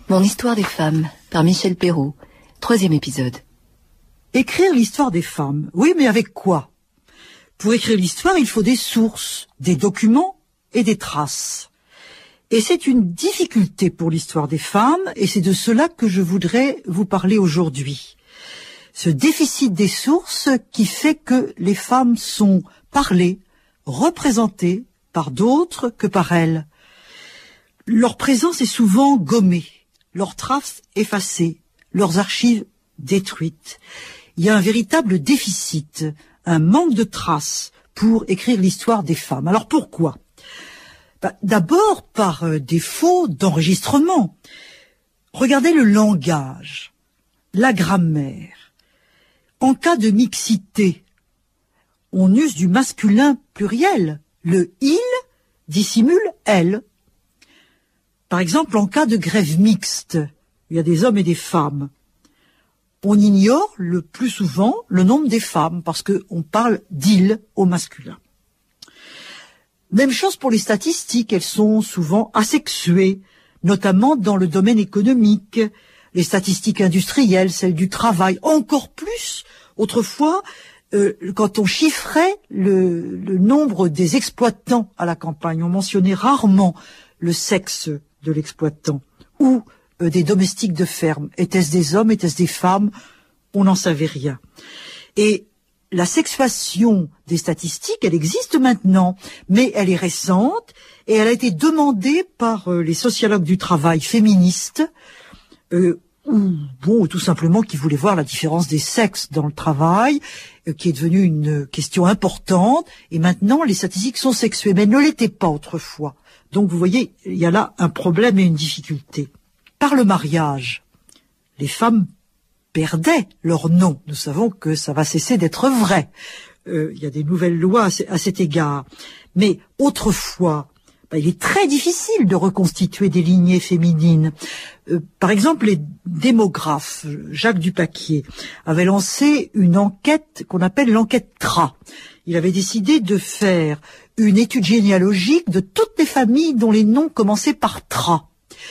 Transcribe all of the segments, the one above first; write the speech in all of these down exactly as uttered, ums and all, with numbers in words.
Mon histoire des femmes, par Michel Perrault, troisième épisode. Écrire l'histoire des femmes, oui, mais avec quoi? Pour écrire l'histoire, il faut des sources, des documents et des traces. Et c'est une difficulté pour l'histoire des femmes, et c'est de cela que je voudrais vous parler aujourd'hui. Ce déficit des sources qui fait que les femmes sont parlées, représentées par d'autres que par elles. Leur présence est souvent gommée, leurs traces effacées, leurs archives détruites. Il y a un véritable déficit, un manque de traces pour écrire l'histoire des femmes. Alors pourquoi? Ben, d'abord par euh, défaut d'enregistrement. Regardez le langage, la grammaire. En cas de mixité, on use du masculin pluriel. Le « il » dissimule « elle ». Par exemple, en cas de grève mixte, il y a des hommes et des femmes. On ignore le plus souvent le nombre des femmes parce qu'on parle « d'il » au masculin. Même chose pour les statistiques, elles sont souvent asexuées, notamment dans le domaine économique. Les statistiques industrielles, celles du travail, encore plus autrefois, euh, quand on chiffrait le, le nombre des exploitants à la campagne, on mentionnait rarement le sexe de l'exploitant ou euh, des domestiques de ferme. Était-ce des hommes, était-ce des femmes? On n'en savait rien. Et la sexuation des statistiques, elle existe maintenant, mais elle est récente et elle a été demandée par euh, les sociologues du travail féministes euh, ou bon, tout simplement qui voulaient voir la différence des sexes dans le travail, euh, qui est devenue une question importante. Et maintenant, les statistiques sont sexuées, mais elles ne l'étaient pas autrefois. Donc, vous voyez, il y a là un problème et une difficulté. Par le mariage, les femmes perdaient leur nom. Nous savons que ça va cesser d'être vrai. Euh, il y a des nouvelles lois à cet égard. Mais autrefois, ben, il est très difficile de reconstituer des lignées féminines. Euh, par exemple, les démographes, Jacques Dupaquier, avait lancé une enquête qu'on appelle l'enquête T R A. Il avait décidé de faire une étude généalogique de toutes les familles dont les noms commençaient par T R A,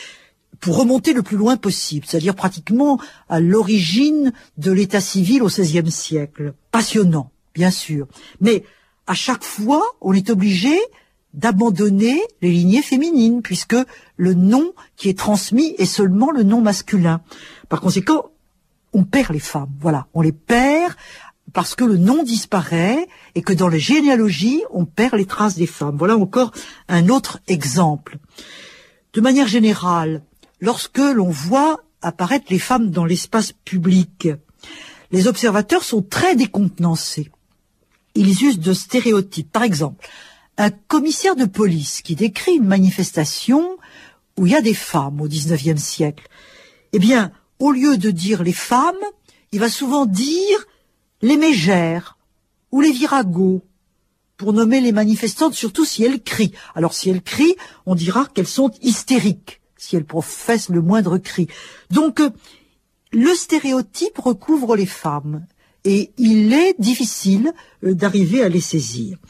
pour remonter le plus loin possible, c'est-à-dire pratiquement à l'origine de l'état civil au seizième siècle. Passionnant, bien sûr. Mais à chaque fois, on est obligé d'abandonner les lignées féminines, puisque le nom qui est transmis est seulement le nom masculin. Par conséquent, on perd les femmes. Voilà, on les perd parce que le nom disparaît et que dans les généalogies, on perd les traces des femmes. Voilà encore un autre exemple. De manière générale, lorsque l'on voit apparaître les femmes dans l'espace public, les observateurs sont très décontenancés. Ils usent de stéréotypes. Par exemple, un commissaire de police qui décrit une manifestation où il y a des femmes au dix-neuvième siècle, eh bien, au lieu de dire les femmes, il va souvent dire les mégères ou les viragos, pour nommer les manifestantes, surtout si elles crient. Alors si elles crient, on dira qu'elles sont hystériques, si elles professent le moindre cri. Donc, euh, le stéréotype recouvre les femmes, et il est difficile euh, d'arriver à les saisir.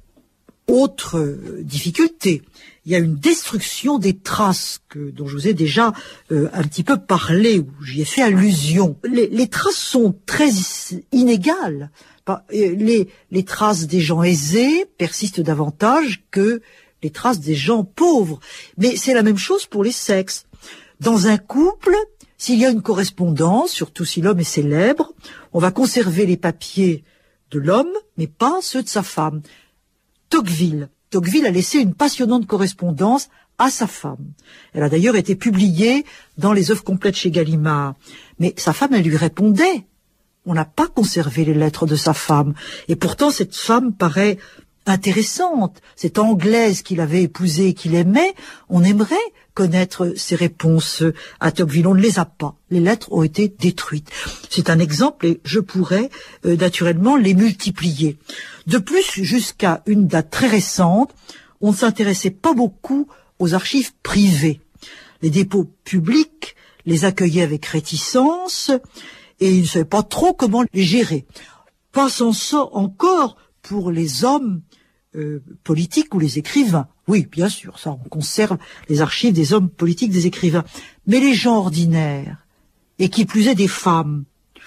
Autre euh, difficulté, il y a une destruction des traces que, dont je vous ai déjà euh, un petit peu parlé, où j'y ai fait allusion. Les, les traces sont très inégales. Les, les traces des gens aisés persistent davantage que les traces des gens pauvres. Mais c'est la même chose pour les sexes. Dans un couple, s'il y a une correspondance, surtout si l'homme est célèbre, on va conserver les papiers de l'homme, mais pas ceux de sa femme. Tocqueville. Tocqueville a laissé une passionnante correspondance à sa femme. Elle a d'ailleurs été publiée dans les œuvres complètes chez Gallimard. Mais sa femme, elle lui répondait. On n'a pas conservé les lettres de sa femme. Et pourtant, cette femme paraît intéressante. Cette Anglaise qu'il avait épousée et qu'il aimait, on aimerait connaître ses réponses à Tocqueville. On ne les a pas. Les lettres ont été détruites. C'est un exemple et je pourrais euh, naturellement les multiplier. De plus, jusqu'à une date très récente, on ne s'intéressait pas beaucoup aux archives privées. Les dépôts publics les accueillaient avec réticence et ils ne savaient pas trop comment les gérer. Pas sans ça encore pour les hommes euh, politiques ou les écrivains. Oui, bien sûr, ça, on conserve les archives des hommes politiques, des écrivains. Mais les gens ordinaires, et qui plus est des femmes,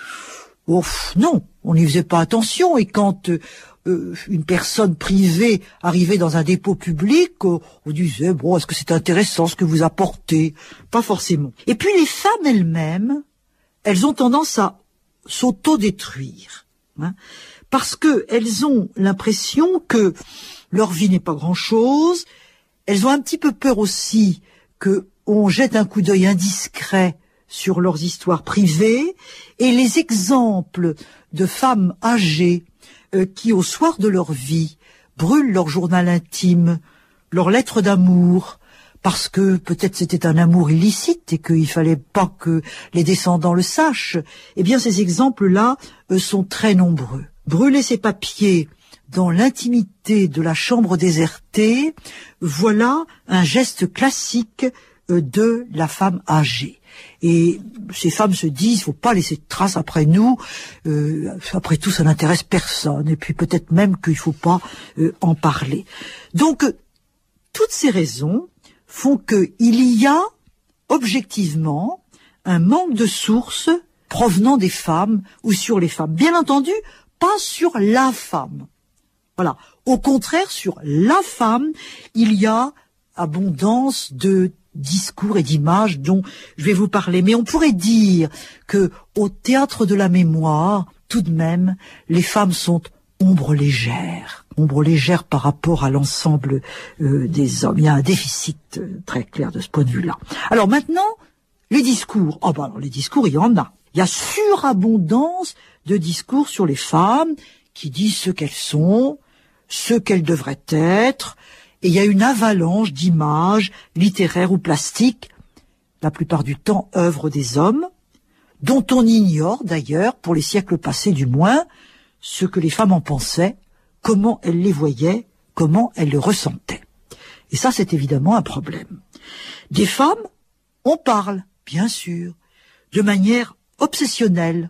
oh, non, on n'y faisait pas attention. Et quand euh, une personne privée arrivait dans un dépôt public, euh, on disait, bon, est-ce que c'est intéressant ce que vous apportez? Pas forcément. Et puis les femmes elles-mêmes, elles ont tendance à s'auto-détruire, hein, parce que elles ont l'impression que leur vie n'est pas grand-chose. Elles ont un petit peu peur aussi que on jette un coup d'œil indiscret sur leurs histoires privées, et les exemples de femmes âgées euh, qui, au soir de leur vie, brûlent leur journal intime, leurs lettres d'amour, parce que peut-être c'était un amour illicite et qu'il fallait pas que les descendants le sachent, eh bien ces exemples-là euh, sont très nombreux. Brûler ces papiers dans l'intimité de la chambre désertée, voilà un geste classique euh, de la femme âgée. Et ces femmes se disent, faut pas laisser de traces après nous, euh, après tout ça n'intéresse personne, et puis peut-être même qu'il faut pas euh, en parler. Donc, euh, toutes ces raisons font qu'il y a, objectivement, un manque de sources provenant des femmes ou sur les femmes. Bien entendu, pas sur la femme. Voilà. Au contraire, sur la femme, il y a abondance de discours et d'images dont je vais vous parler. Mais on pourrait dire que au théâtre de la mémoire, tout de même, les femmes sont ombre légère. Ombre légère par rapport à l'ensemble euh, des hommes. Il y a un déficit euh, très clair de ce point de vue-là. Alors maintenant, les discours. Oh ben alors les discours, il y en a. Il y a surabondance de discours sur les femmes qui disent ce qu'elles sont, ce qu'elles devraient être. Et il y a une avalanche d'images littéraires ou plastiques, la plupart du temps œuvres des hommes, dont on ignore d'ailleurs, pour les siècles passés du moins, ce que les femmes en pensaient, comment elles les voyaient, comment elles le ressentaient. Et ça, c'est évidemment un problème. Des femmes, on parle, bien sûr, de manière obsessionnelle,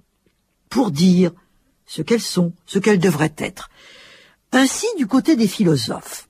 pour dire ce qu'elles sont, ce qu'elles devraient être. Ainsi, du côté des philosophes,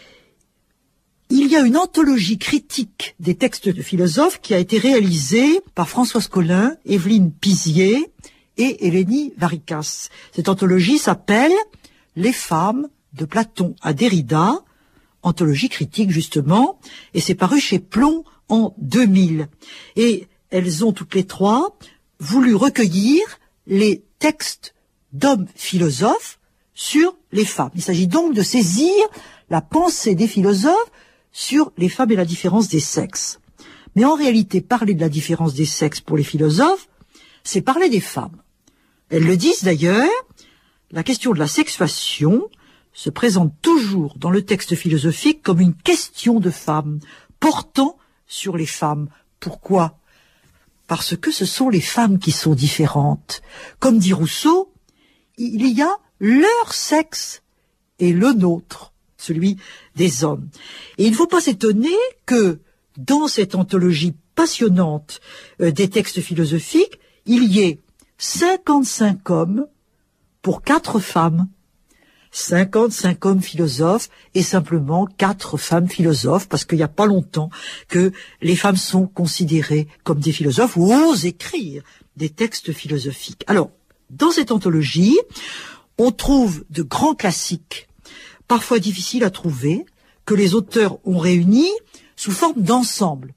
il y a une anthologie critique des textes de philosophes qui a été réalisée par Françoise Collin, Evelyne Pizier et Hélénie Varicas. Cette anthologie s'appelle « Les femmes de Platon à Derrida », anthologie critique justement, et c'est paru chez Plomb en deux mille. Et elles ont toutes les trois voulu recueillir les textes d'hommes philosophes sur les femmes. Il s'agit donc de saisir la pensée des philosophes sur les femmes et la différence des sexes. Mais en réalité, parler de la différence des sexes pour les philosophes, c'est parler des femmes. Elles le disent d'ailleurs, la question de la sexuation se présente toujours dans le texte philosophique comme une question de femmes, portant sur les femmes. Pourquoi ? Parce que ce sont les femmes qui sont différentes. Comme dit Rousseau, il y a leur sexe et le nôtre, celui des hommes. Et il ne faut pas s'étonner que dans cette anthologie passionnante euh, des textes philosophiques, il y ait cinquante-cinq hommes pour quatre femmes. cinquante-cinq hommes philosophes et simplement quatre femmes philosophes, parce qu'il n'y a pas longtemps que les femmes sont considérées comme des philosophes ou osent écrire des textes philosophiques. Alors, dans cette anthologie, on trouve de grands classiques, parfois difficiles à trouver, que les auteurs ont réunis sous forme d'ensemble.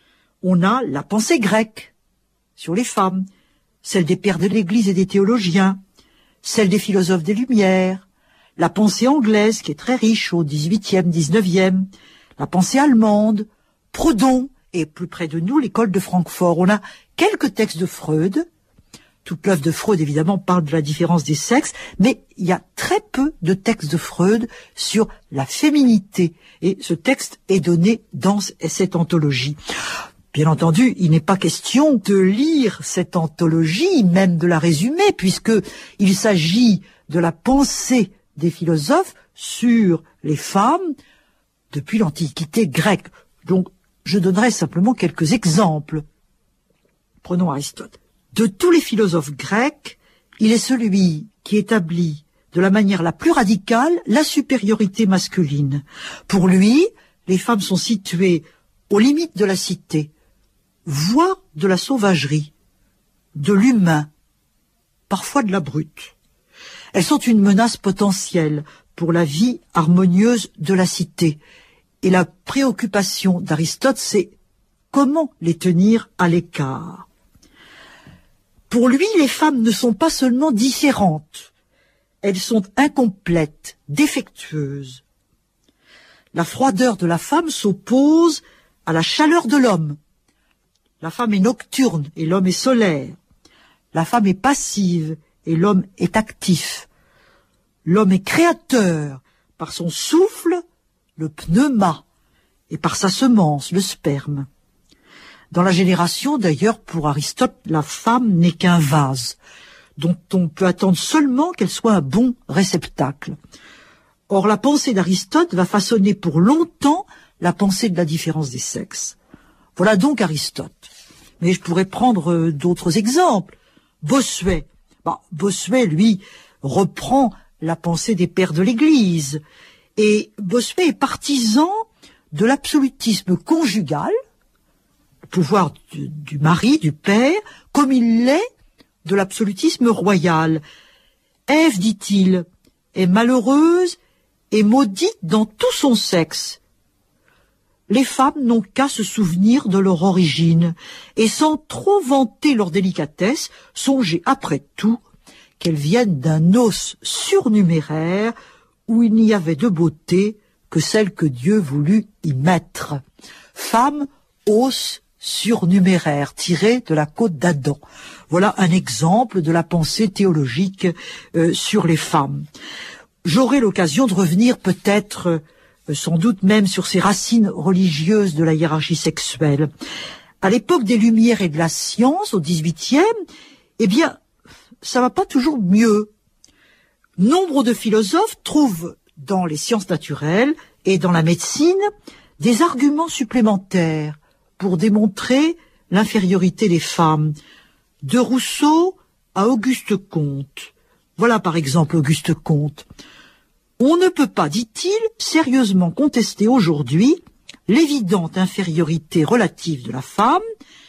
On a la pensée grecque sur les femmes, celle des pères de l'Église et des théologiens, celle des philosophes des Lumières, la pensée anglaise qui est très riche au dix-huitième, dix-neuvième, la pensée allemande, Proudhon et plus près de nous l'école de Francfort. On a quelques textes de Freud. Toute l'œuvre de Freud, évidemment, parle de la différence des sexes, mais il y a très peu de textes de Freud sur la féminité. Et ce texte est donné dans cette anthologie. Bien entendu, il n'est pas question de lire cette anthologie, même de la résumer, puisque il s'agit de la pensée des philosophes sur les femmes depuis l'Antiquité grecque. Donc, je donnerai simplement quelques exemples. Prenons Aristote. De tous les philosophes grecs, il est celui qui établit de de la manière la plus radicale la supériorité masculine. Pour lui, les femmes sont situées aux limites de la cité, voire de la sauvagerie, de l'humain, parfois de la brute. Elles sont une menace potentielle pour la vie harmonieuse de la cité. Et la préoccupation d'Aristote, c'est comment les tenir à l'écart. Pour lui, les femmes ne sont pas seulement différentes, elles sont incomplètes, défectueuses. La froideur de la femme s'oppose à la chaleur de l'homme. La femme est nocturne et l'homme est solaire. La femme est passive et l'homme est actif. L'homme est créateur par son souffle, le pneuma, et par sa semence, le sperme. Dans la génération, d'ailleurs, pour Aristote, la femme n'est qu'un vase, dont on peut attendre seulement qu'elle soit un bon réceptacle. Or, la pensée d'Aristote va façonner pour longtemps la pensée de la différence des sexes. Voilà donc Aristote. Mais je pourrais prendre d'autres exemples. Bossuet. Bah, Bossuet, lui, reprend la pensée des pères de l'Église. Et Bossuet est partisan de l'absolutisme conjugal, le pouvoir du, du mari, du père, comme il l'est de l'absolutisme royal. Ève, dit-il, est malheureuse et maudite dans tout son sexe. Les femmes n'ont qu'à se souvenir de leur origine, et sans trop vanter leur délicatesse, songer après tout qu'elles viennent d'un os surnuméraire où il n'y avait de beauté que celle que Dieu voulut y mettre. Femme, os surnuméraire, tiré de la côte d'Adam. Voilà un exemple de la pensée théologique euh, sur les femmes. J'aurai l'occasion de revenir peut-être, euh, sans doute même, sur ces racines religieuses de la hiérarchie sexuelle. À l'époque des Lumières et de la science, au dix-huitième, eh bien, ça va pas toujours mieux. Nombre de philosophes trouvent dans les sciences naturelles et dans la médecine des arguments supplémentaires pour démontrer l'infériorité des femmes. De Rousseau à Auguste Comte. Voilà par exemple Auguste Comte. On ne peut pas, dit-il, sérieusement contester aujourd'hui l'évidente infériorité relative de la femme,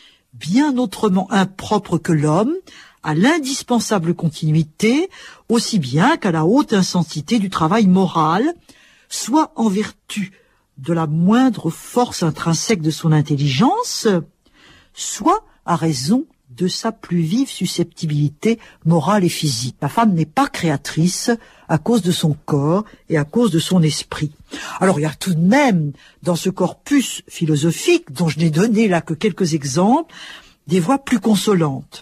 bien autrement impropre que l'homme, à l'indispensable continuité, aussi bien qu'à la haute intensité du travail moral, soit en vertu de la moindre force intrinsèque de son intelligence, soit à raison de sa plus vive susceptibilité morale et physique. La femme n'est pas créatrice à cause de son corps et à cause de son esprit. Alors il y a tout de même, dans ce corpus philosophique, dont je n'ai donné là que quelques exemples, des voix plus consolantes.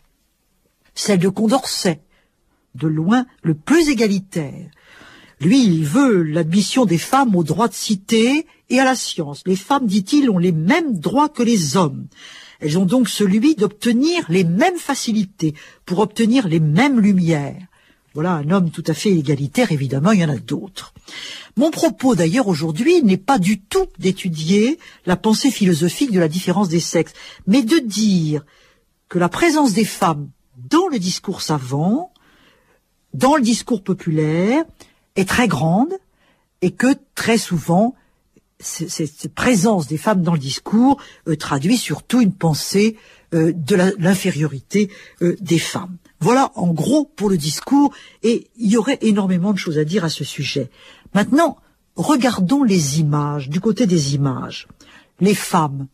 Celle de Condorcet, de loin le plus égalitaire. Lui, il veut l'admission des femmes au droit de cité et à la science. Les femmes, dit-il, ont les mêmes droits que les hommes. Elles ont donc celui d'obtenir les mêmes facilités pour obtenir les mêmes lumières. Voilà un homme tout à fait égalitaire, évidemment, il y en a d'autres. Mon propos, d'ailleurs, aujourd'hui, n'est pas du tout d'étudier la pensée philosophique de la différence des sexes, mais de dire que la présence des femmes dans le discours savant, dans le discours populaire, est très grande et que très souvent, cette présence des femmes dans le discours euh, traduit surtout une pensée euh, de la, l'infériorité euh, des femmes. Voilà en gros pour le discours, et il y aurait énormément de choses à dire à ce sujet. Maintenant, regardons les images, du côté des images. Les femmes,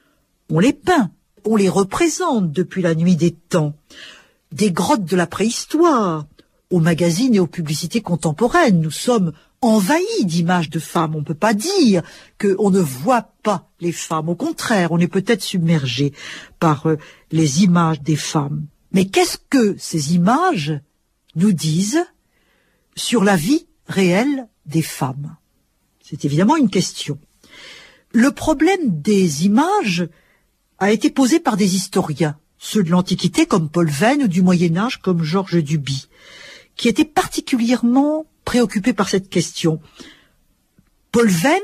on les peint, on les représente depuis la nuit des temps. Des grottes de la préhistoire, aux magazines et aux publicités contemporaines, nous sommes envahis d'images de femmes. On ne peut pas dire qu'on ne voit pas les femmes. Au contraire, on est peut-être submergé par euh, les images des femmes. Mais qu'est-ce que ces images nous disent sur la vie réelle des femmes? C'est évidemment une question. Le problème des images a été posé par des historiens, ceux de l'Antiquité comme Paul Venn ou du Moyen-Âge comme Georges Duby, qui étaient particulièrement préoccupés par cette question. Paul Venn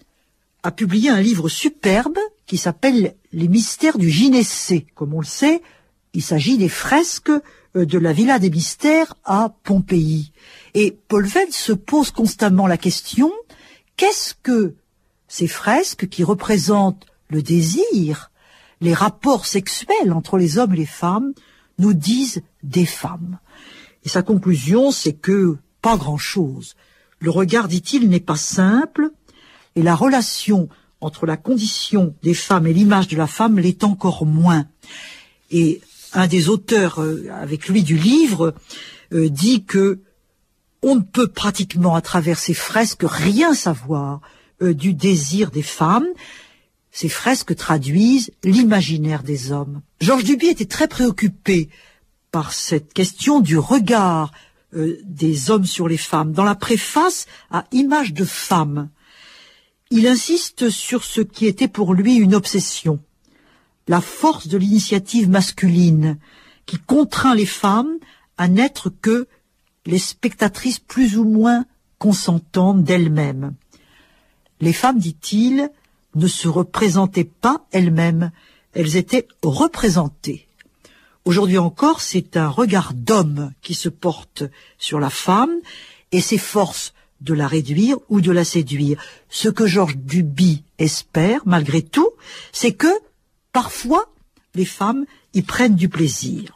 a publié un livre superbe qui s'appelle « Les mystères du gynécée ». Comme on le sait, il s'agit des fresques de la Villa des Mystères à Pompéi. Et Paul Veyne se pose constamment la question, qu'est-ce que ces fresques qui représentent le désir, les rapports sexuels entre les hommes et les femmes, nous disent des femmes? Et sa conclusion, c'est que pas grand-chose. Le regard, dit-il, n'est pas simple, et la relation entre la condition des femmes et l'image de la femme l'est encore moins. Et un des auteurs euh, avec lui du livre euh, dit que on ne peut pratiquement à travers ces fresques rien savoir euh, du désir des femmes. Ces fresques traduisent l'imaginaire des hommes. Georges Duby était très préoccupé par cette question du regard euh, des hommes sur les femmes. Dans la préface à Images de femmes, il insiste sur ce qui était pour lui une obsession, la force de l'initiative masculine qui contraint les femmes à n'être que les spectatrices plus ou moins consentantes d'elles-mêmes. Les femmes, dit-il, ne se représentaient pas elles-mêmes, elles étaient représentées. Aujourd'hui encore, c'est un regard d'homme qui se porte sur la femme et s'efforce de la réduire ou de la séduire. Ce que Georges Duby espère, malgré tout, c'est que, parfois, les femmes y prennent du plaisir.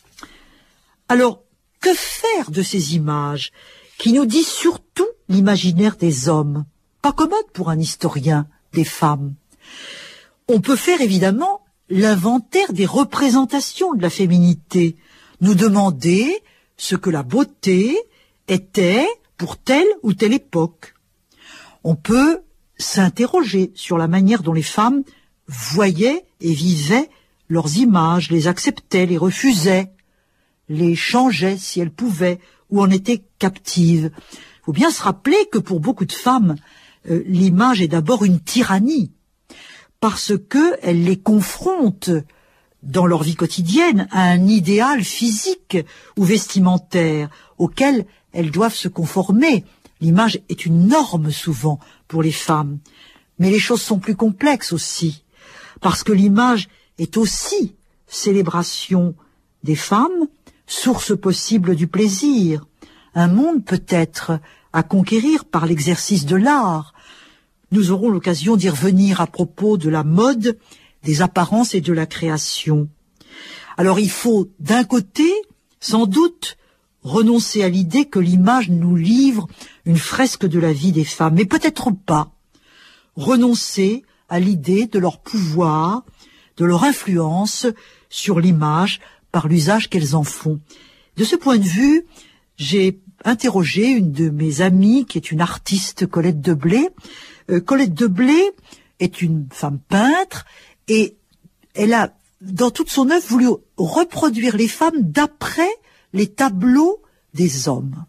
Alors, que faire de ces images qui nous disent surtout l'imaginaire des hommes? Pas commode pour un historien des femmes. On peut faire évidemment l'inventaire des représentations de la féminité, nous demander ce que la beauté était pour telle ou telle époque. On peut s'interroger sur la manière dont les femmes voyaient et vivaient leurs images, les acceptaient, les refusaient, les changeaient si elles pouvaient, ou en étaient captives. Il faut bien se rappeler que pour beaucoup de femmes, euh, l'image est d'abord une tyrannie, parce que elle les confronte dans leur vie quotidienne à un idéal physique ou vestimentaire auquel elles doivent se conformer. L'image est une norme souvent pour les femmes. Mais les choses sont plus complexes aussi, parce que l'image est aussi célébration des femmes, source possible du plaisir, un monde peut-être à conquérir par l'exercice de l'art. Nous aurons l'occasion d'y revenir à propos de la mode, des apparences et de la création. Alors il faut d'un côté, sans doute, renoncer à l'idée que l'image nous livre une fresque de la vie des femmes, mais peut-être pas. Renoncer à l'idée de leur pouvoir, de leur influence sur l'image par l'usage qu'elles en font. De ce point de vue, j'ai interrogé une de mes amies qui est une artiste, Colette Deblé. Euh, Colette Deblé est une femme peintre et elle a, dans toute son œuvre, voulu reproduire les femmes d'après les tableaux des hommes.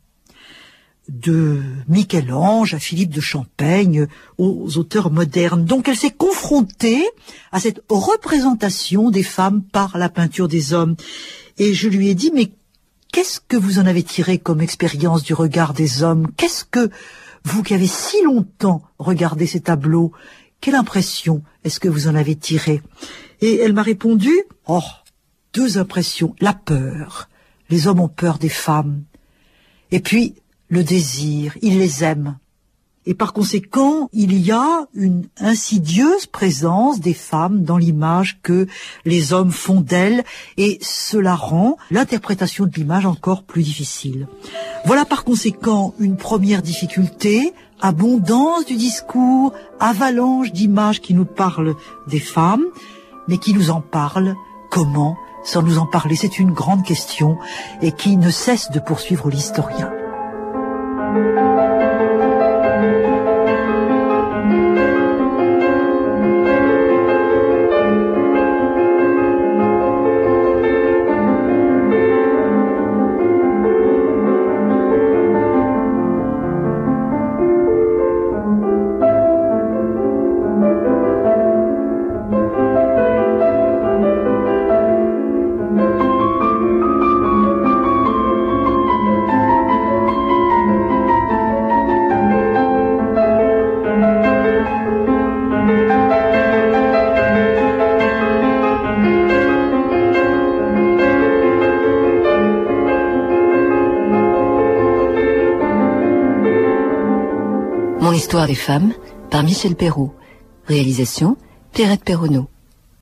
De Michel-Ange à Philippe de Champaigne, aux auteurs modernes. Donc elle s'est confrontée à cette représentation des femmes par la peinture des hommes. Et je lui ai dit, mais qu'est-ce que vous en avez tiré comme expérience du regard des hommes? Qu'est-ce que, vous qui avez si longtemps regardé ces tableaux, quelle impression est-ce que vous en avez tiré? Et elle m'a répondu, oh, deux impressions. La peur. Les hommes ont peur des femmes. Et puis, le désir, ils les aiment. Et par conséquent, il y a une insidieuse présence des femmes dans l'image que les hommes font d'elles, et cela rend l'interprétation de l'image encore plus difficile. Voilà par conséquent une première difficulté, abondance du discours, avalanche d'images qui nous parlent des femmes, mais qui nous en parlent comment, sans nous en parler? C'est une grande question et qui ne cesse de poursuivre l'historien. Histoire des femmes, par Michel Perrault. Réalisation, Pierrette Perronneau.